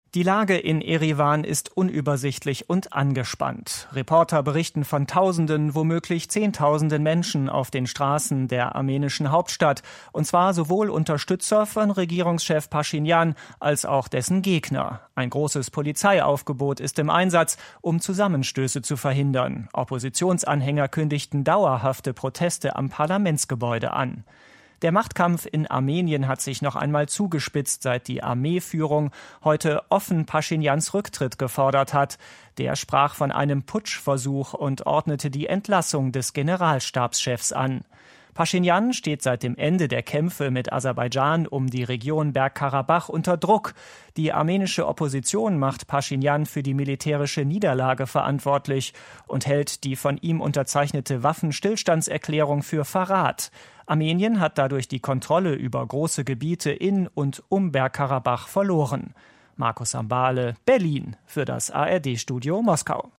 Die Lage in Eriwan ist unübersichtlich und angespannt. Reporter berichten von Tausenden, womöglich Zehntausenden Menschen auf den Straßen der armenischen Hauptstadt. Und zwar sowohl Unterstützer von Regierungschef Paschinjan als auch dessen Gegner. Ein großes Polizeiaufgebot ist im Einsatz, um Zusammenstöße zu verhindern. Oppositionsanhänger kündigten dauerhafte Proteste am Parlamentsgebäude an. Der Machtkampf in Armenien hat sich noch einmal zugespitzt, seit die Armeeführung heute offen Paschinjans Rücktritt gefordert hat. Der sprach von einem Putschversuch und ordnete die Entlassung des Generalstabschefs an. Paschinjan steht seit dem Ende der Kämpfe mit Aserbaidschan um die Region Bergkarabach unter Druck. Die armenische Opposition macht Paschinjan für die militärische Niederlage verantwortlich und hält die von ihm unterzeichnete Waffenstillstandserklärung für Verrat. Armenien hat dadurch die Kontrolle über große Gebiete in und um Bergkarabach verloren. Markus Sambale, Berlin, für das ARD-Studio Moskau.